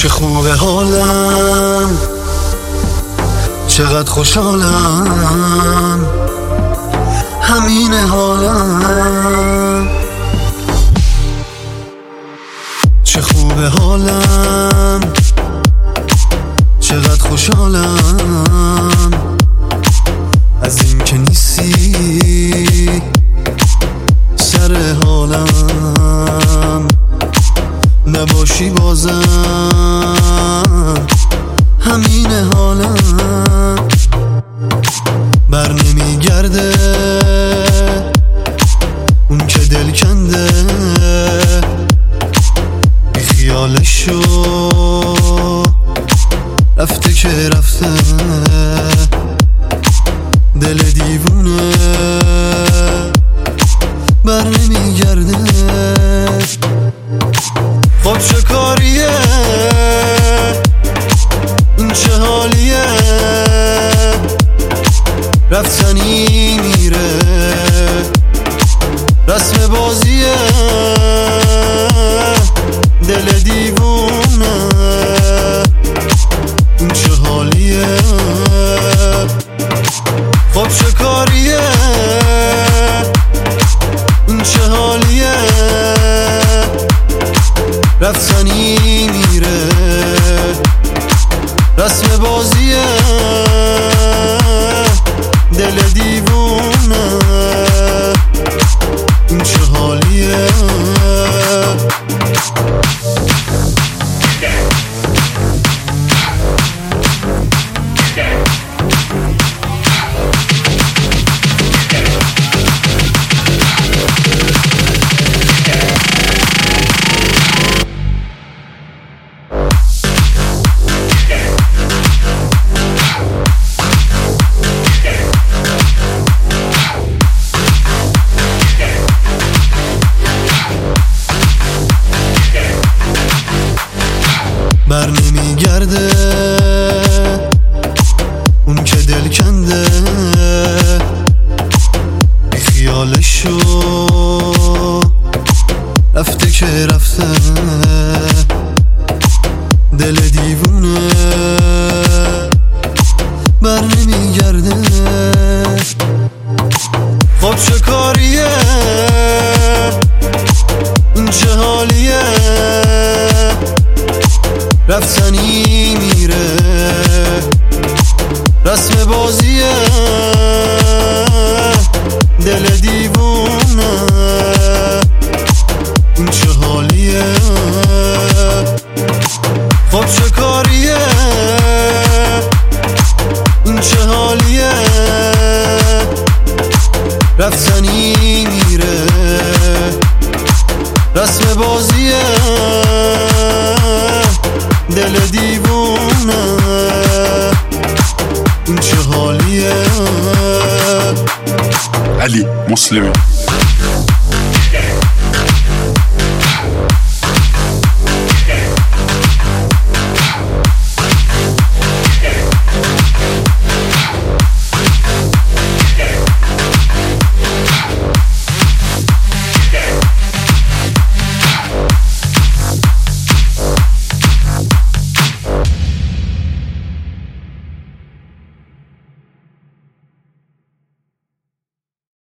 چه خوبه حالم، چقدر خوشحالم، همین حالم. چه خوبه حالم، چقدر خوشحالم، از این که نیستی سر حالم، نباشی بازم همین حالم. بر نمیگرده اون که دل کنده، بی خیالشو رفته که رفته، دل دیوونه بر نمیگرده. خب چه کاریه این، چه حالیه، رفتنی میره، رسم بازیه، دل دیوونه این چه حالیه. خب چه کاریه این، چه حالیه، رفتنی میره، رسم بازیه، دل دیوونه این چه حالیه. بر نمیگرده اون که دل کنده، بی خیالشو رفته که رفته، دل دیوونه بر نمیگرده. خب چه کاریه این، چه حالیه، رفتنی میره، رسم بازیه، دل دیوونه این چه حالیه. خب چه کاریه این، چه حالیه، رفتنی میره، رسم بازیه، دل دیوونه این چه حالیه. علی مسلمی.